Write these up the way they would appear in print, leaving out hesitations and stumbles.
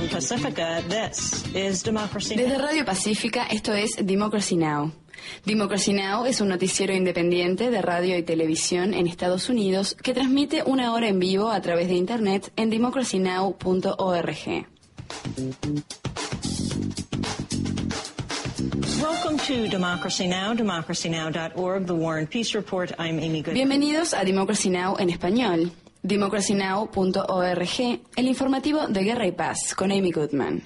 from Pacifica, this is Democracy Now! Desde Radio Pacífica, esto es Democracy Now! Democracy Now! Es un noticiero independiente de radio y televisión en Estados Unidos que transmite una hora en vivo a través de Internet en democracynow.org. Welcome to Democracy Now!, democracynow.org, The War and Peace Report. I'm Amy Goodman. Bienvenidos a Democracy Now! En español. democracynow.org, el informativo de Guerra y Paz, con Amy Goodman.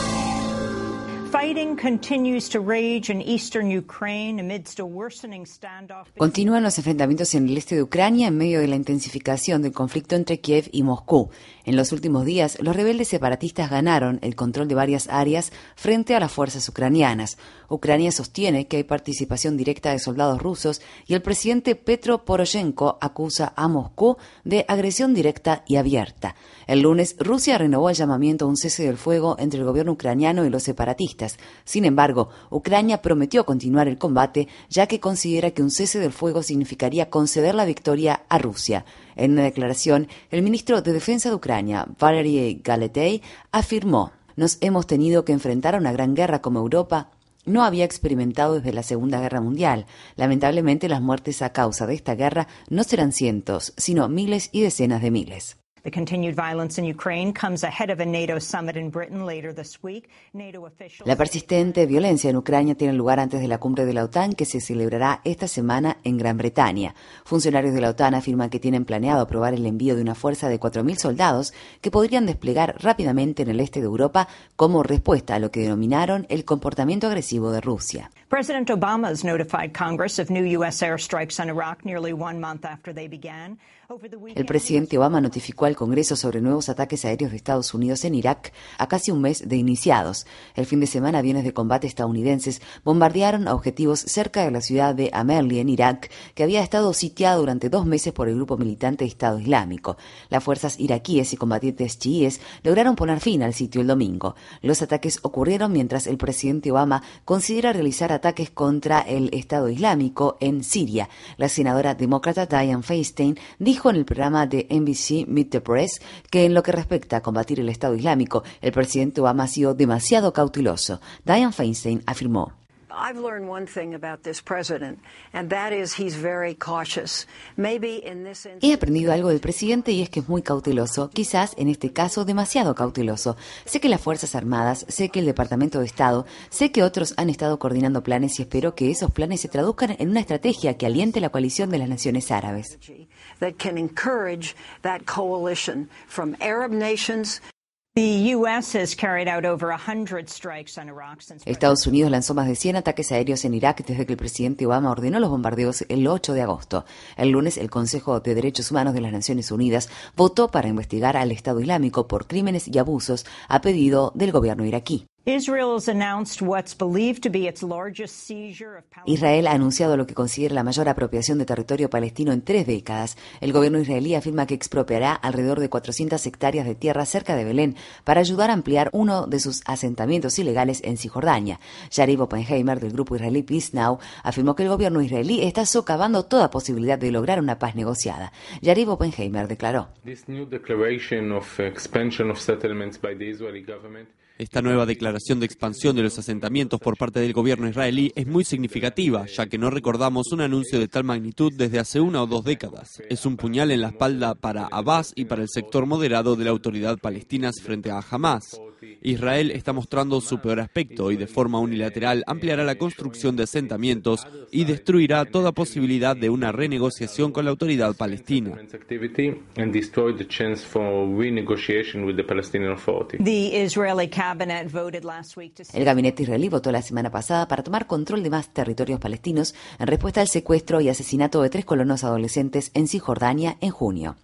Continúan los enfrentamientos en el este de Ucrania en medio de la intensificación del conflicto entre Kiev y Moscú. En los últimos días, los rebeldes separatistas ganaron el control de varias áreas frente a las fuerzas ucranianas. Ucrania sostiene que hay participación directa de soldados rusos y el presidente Petro Poroshenko acusa a Moscú de agresión directa y abierta. El lunes, Rusia renovó el llamamiento a un cese del fuego entre el gobierno ucraniano y los separatistas. Sin embargo, Ucrania prometió continuar el combate, ya que considera que un cese del fuego significaría conceder la victoria a Rusia. En una declaración, el ministro de Defensa de Ucrania, Valery Galetey, afirmó: «Nos hemos tenido que enfrentar a una gran guerra como Europa no había experimentado desde la Segunda Guerra Mundial. Lamentablemente, las muertes a causa de esta guerra no serán cientos, sino miles y decenas de miles». The continued violence in Ukraine comes ahead of a NATO summit in Britain later this week. NATO officials... La persistente violencia en Ucrania tiene lugar antes de la cumbre de la OTAN que se celebrará esta semana en Gran Bretaña. Funcionarios de la OTAN afirman que tienen planeado aprobar el envío de una fuerza de 4.000 soldados que podrían desplegar rápidamente en el este de Europa como respuesta a lo que denominaron el comportamiento agresivo de Rusia. President Obama has notified Congress of new U.S. airstrikes on Iraq nearly 1 month after they began. El presidente Obama notificó al Congreso sobre nuevos ataques aéreos de Estados Unidos en Irak a casi un mes de iniciados. El fin de semana, aviones de combate estadounidenses bombardearon a objetivos cerca de la ciudad de Amerli, en Irak, que había estado sitiada durante 2 meses por el grupo militante de Estado Islámico. Las fuerzas iraquíes y combatientes chiíes lograron poner fin al sitio el domingo. Los ataques ocurrieron mientras el presidente Obama considera realizar ataques contra el Estado Islámico en Siria. La senadora demócrata Dianne Feinstein dijo en el programa de NBC Meet the Press que en lo que respecta a combatir el Estado Islámico, el presidente Obama ha sido demasiado cauteloso. Dianne Feinstein afirmó: He aprendido algo del presidente y es que es muy cauteloso, quizás en este caso demasiado cauteloso. Sé que las Fuerzas Armadas, sé que el Departamento de Estado, sé que otros han estado coordinando planes y espero que esos planes se traduzcan en una estrategia que aliente la coalición de las naciones árabes. Estados Unidos lanzó más de 100 ataques aéreos en Irak desde que el presidente Obama ordenó los bombardeos el 8 de agosto. El lunes, el Consejo de Derechos Humanos de las Naciones Unidas votó para investigar al Estado Islámico por crímenes y abusos a pedido del gobierno iraquí. Israel ha anunciado lo que considera la mayor apropiación de territorio palestino en 3 décadas. El gobierno israelí afirma que expropiará alrededor de 400 hectáreas de tierra cerca de Belén para ayudar a ampliar uno de sus asentamientos ilegales en Cisjordania. Yariv Oppenheimer, del grupo israelí Peace Now, afirmó que el gobierno israelí está socavando toda posibilidad de lograr una paz negociada. Yariv Oppenheimer declaró: Esta nueva declaración de expansión de los asentamientos por parte del gobierno israelí es muy significativa, ya que no recordamos un anuncio de tal magnitud desde hace 1 o 2 décadas. Es un puñal en la espalda para Abbas y para el sector moderado de la autoridad palestina frente a Hamas. Israel está mostrando su peor aspecto y de forma unilateral ampliará la construcción de asentamientos y destruirá toda posibilidad de una renegociación con la autoridad palestina. El gabinete israelí votó la semana pasada para tomar control de más territorios palestinos en respuesta al secuestro y asesinato de 3 colonos adolescentes en Cisjordania en junio.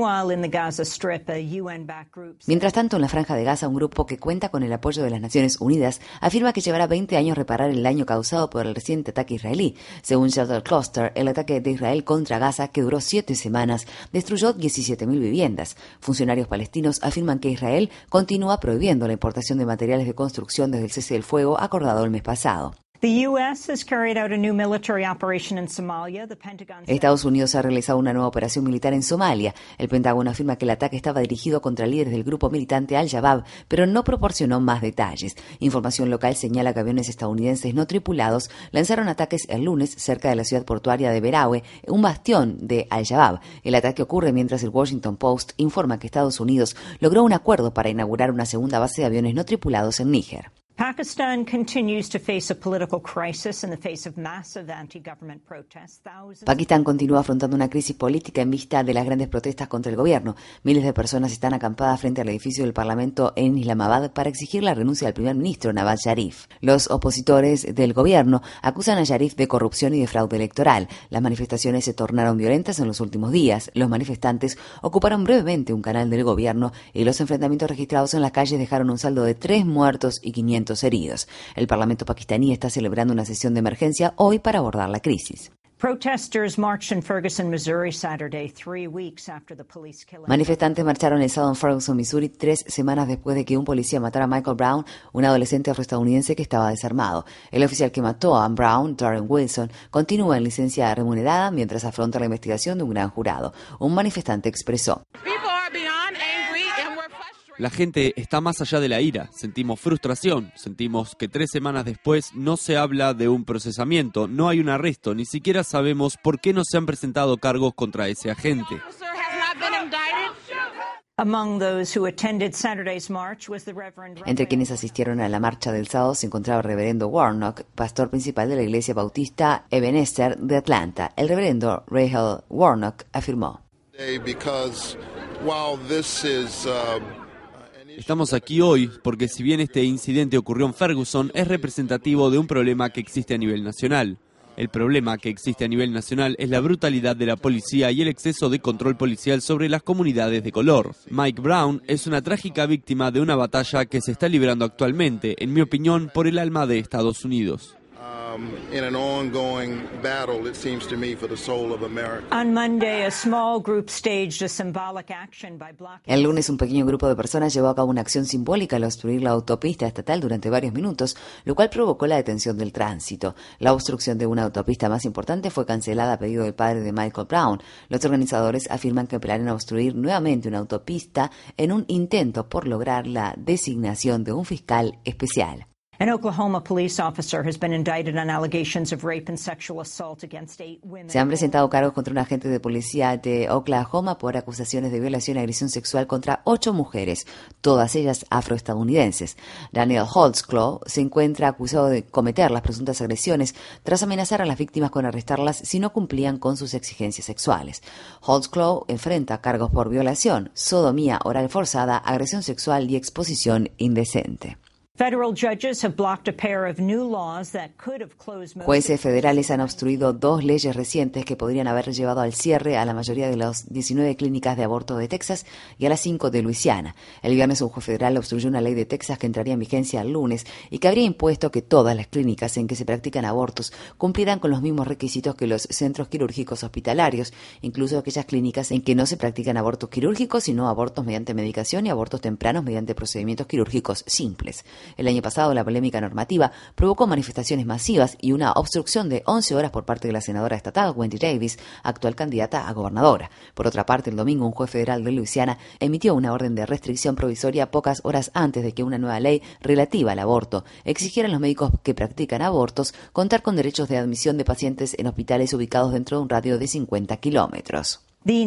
Mientras tanto, en la Franja de Gaza, un grupo que cuenta con el apoyo de las Naciones Unidas afirma que llevará 20 años reparar el daño causado por el reciente ataque israelí. Según Shelter Cluster, el ataque de Israel contra Gaza, que duró 7 semanas, destruyó 17.000 viviendas. Funcionarios palestinos afirman que Israel continúa prohibiendo la importación de materiales de construcción desde el cese del fuego acordado el mes pasado. Estados Unidos ha realizado una nueva operación militar en Somalia. El Pentágono afirma que el ataque estaba dirigido contra líderes del grupo militante Al-Shabaab, pero no proporcionó más detalles. Información local señala que aviones estadounidenses no tripulados lanzaron ataques el lunes cerca de la ciudad portuaria de Berawe, un bastión de Al-Shabaab. El ataque ocurre mientras el Washington Post informa que Estados Unidos logró un acuerdo para inaugurar una segunda base de aviones no tripulados en Níger. Pakistan continues to face a political crisis in the face of massive anti-government protests. Pakistán continúa afrontando una crisis política en vista de las grandes protestas contra el gobierno. Miles de personas están acampadas frente al edificio del Parlamento en Islamabad para exigir la renuncia del primer ministro Nawaz Sharif. Los opositores del gobierno acusan a Sharif de corrupción y de fraude electoral. Las manifestaciones se tornaron violentas en los últimos días. Los manifestantes ocuparon brevemente un canal del gobierno y los enfrentamientos registrados en las calles dejaron un saldo de 3 muertos y 500 heridos. El Parlamento pakistaní está celebrando una sesión de emergencia hoy para abordar la crisis. Manifestantes marcharon el sábado en Ferguson, Missouri, 3 semanas después de que un policía matara a Michael Brown, un adolescente afroestadounidense que estaba desarmado. El oficial que mató a Brown, Darren Wilson, continúa en licencia remunerada mientras afronta la investigación de un gran jurado. Un manifestante expresó: la gente está más allá de la ira, sentimos frustración, sentimos que 3 semanas después no se habla de un procesamiento, no hay un arresto, ni siquiera sabemos por qué no se han presentado cargos contra ese agente. Entre quienes asistieron a la marcha del sábado se encontraba el reverendo Warnock, pastor principal de la iglesia bautista Ebenezer de Atlanta. El reverendo Rahel Warnock afirmó: estamos aquí hoy porque si bien este incidente ocurrió en Ferguson, es representativo de un problema que existe a nivel nacional. El problema que existe a nivel nacional es la brutalidad de la policía y el exceso de control policial sobre las comunidades de color. Mike Brown es una trágica víctima de una batalla que se está librando actualmente, en mi opinión, por el alma de Estados Unidos. El lunes, un pequeño grupo de personas llevó a cabo una acción simbólica al obstruir la autopista estatal durante varios minutos, lo cual provocó la detención del tránsito. La obstrucción de una autopista más importante fue cancelada a pedido del padre de Michael Brown. Los organizadores afirman que planean obstruir nuevamente una autopista en un intento por lograr la designación de un fiscal especial. An Oklahoma police officer has been indicted on allegations of rape and sexual assault against 8 women. Se han presentado cargos contra un agente de policía de Oklahoma por acusaciones de violación y agresión sexual contra 8 mujeres, todas ellas afroestadounidenses. Daniel Holtzclaw se encuentra acusado de cometer las presuntas agresiones tras amenazar a las víctimas con arrestarlas si no cumplían con sus exigencias sexuales. Holtzclaw enfrenta cargos por violación, sodomía oral forzada, agresión sexual y exposición indecente. Jueces federales han obstruido 2 leyes recientes que podrían haber llevado al cierre a la mayoría de las 19 clínicas de aborto de Texas y a las 5 de Luisiana. El viernes un juez federal obstruyó una ley de Texas que entraría en vigencia el lunes y que habría impuesto que todas las clínicas en que se practican abortos cumplieran con los mismos requisitos que los centros quirúrgicos hospitalarios, incluso aquellas clínicas en que no se practican abortos quirúrgicos, sino abortos mediante medicación y abortos tempranos mediante procedimientos quirúrgicos simples. El año pasado, la polémica normativa provocó manifestaciones masivas y una obstrucción de 11 horas por parte de la senadora estatal Wendy Davis, actual candidata a gobernadora. Por otra parte, el domingo, un juez federal de Luisiana emitió una orden de restricción provisoria pocas horas antes de que una nueva ley relativa al aborto exigiera a los médicos que practican abortos contar con derechos de admisión de pacientes en hospitales ubicados dentro de un radio de 50 kilómetros.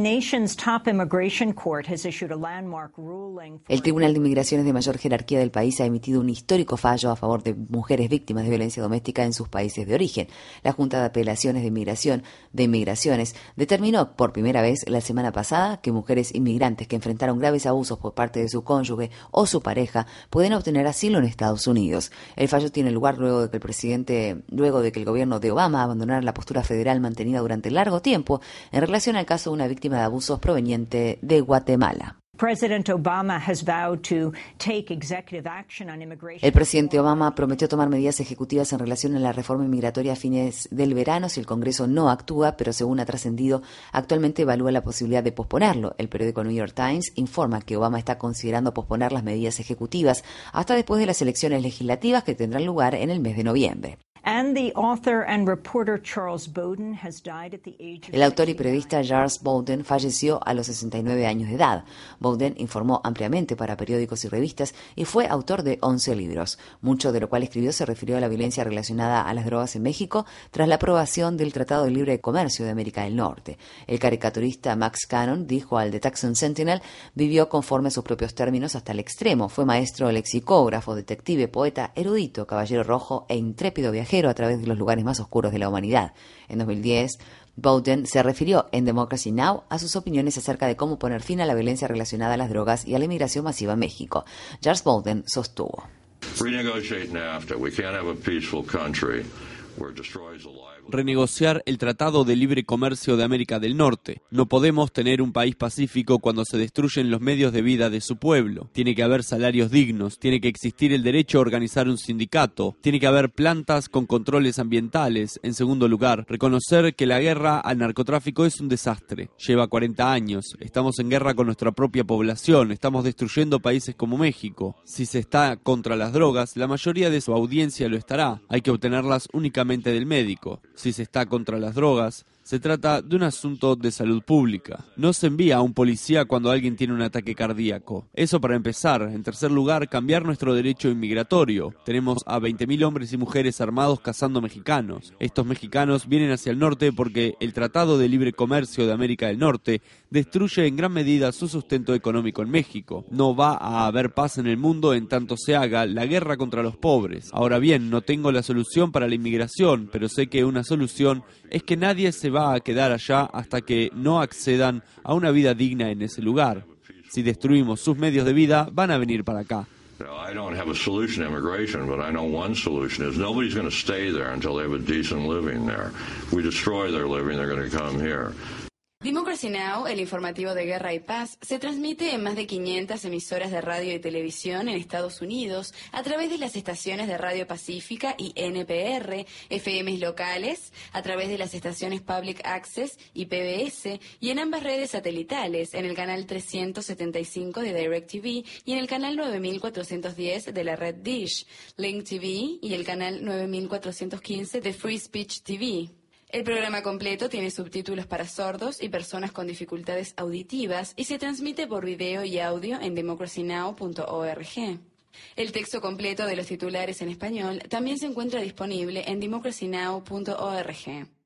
El Tribunal de Inmigraciones de mayor jerarquía del país ha emitido un histórico fallo a favor de mujeres víctimas de violencia doméstica en sus países de origen. La Junta de Apelaciones de Inmigraciones determinó por primera vez la semana pasada que mujeres inmigrantes que enfrentaron graves abusos por parte de su cónyuge o su pareja pueden obtener asilo en Estados Unidos. El fallo tiene lugar luego de que el gobierno de Obama abandonara la postura federal mantenida durante largo tiempo en relación al caso de una víctima de abusos proveniente de Guatemala. El presidente Obama prometió tomar medidas ejecutivas en relación a la reforma inmigratoria a fines del verano si el Congreso no actúa, pero según ha trascendido, actualmente evalúa la posibilidad de posponerlo. El periódico New York Times informa que Obama está considerando posponer las medidas ejecutivas hasta después de las elecciones legislativas que tendrán lugar en el mes de noviembre. El autor y periodista Charles Bowden falleció a los 69 años de edad. Bowden informó ampliamente para periódicos y revistas y fue autor de 11 libros. Mucho de lo cual escribió se refirió a la violencia relacionada a las drogas en México tras la aprobación del Tratado de Libre Comercio de América del Norte. El caricaturista Max Cannon dijo al The Tucson Sentinel: vivió conforme a sus propios términos hasta el extremo. Fue maestro lexicógrafo, detective, poeta, erudito, caballero rojo e intrépido viajero a través de los lugares más oscuros de la humanidad. En 2010, Bowden se refirió en Democracy Now! A sus opiniones acerca de cómo poner fin a la violencia relacionada a las drogas y a la inmigración masiva en México. Charles Bowden sostuvo: renegociar el Tratado de Libre Comercio de América del Norte. No podemos tener un país pacífico cuando se destruyen los medios de vida de su pueblo. Tiene que haber salarios dignos, tiene que existir el derecho a organizar un sindicato, tiene que haber plantas con controles ambientales. En segundo lugar, reconocer que la guerra al narcotráfico es un desastre. Lleva 40 años, estamos en guerra con nuestra propia población, estamos destruyendo países como México. Si se está contra las drogas, la mayoría de su audiencia lo estará. Hay que obtenerlas únicamente del médico. Si se está contra las drogas, se trata de un asunto de salud pública. No se envía a un policía cuando alguien tiene un ataque cardíaco. Eso para empezar. En tercer lugar, cambiar nuestro derecho inmigratorio. Tenemos a 20.000 hombres y mujeres armados cazando mexicanos. Estos mexicanos vienen hacia el norte porque el Tratado de Libre Comercio de América del Norte destruye en gran medida su sustento económico en México. No va a haber paz en el mundo en tanto se haga la guerra contra los pobres. Ahora bien, no tengo la solución para la inmigración, pero sé que una solución es que nadie se va a quedar allá hasta que no accedan a una vida digna en ese lugar. Si destruimos sus medios de vida, van a venir para acá. I don't have a solution to immigration, but I know one solution is nobody's going to stay there until they have a decent living there. If we destroy their living, they're going to come here. Democracy Now!, el informativo de Guerra y Paz, se transmite en más de 500 emisoras de radio y televisión en Estados Unidos a través de las estaciones de Radio Pacífica y NPR, FMs locales, a través de las estaciones Public Access y PBS, y en ambas redes satelitales, en el canal 375 de DirecTV y en el canal 9410 de la red Dish, Link TV y el canal 9415 de Free Speech TV. El programa completo tiene subtítulos para sordos y personas con dificultades auditivas y se transmite por video y audio en democracynow.org. El texto completo de los titulares en español también se encuentra disponible en democracynow.org.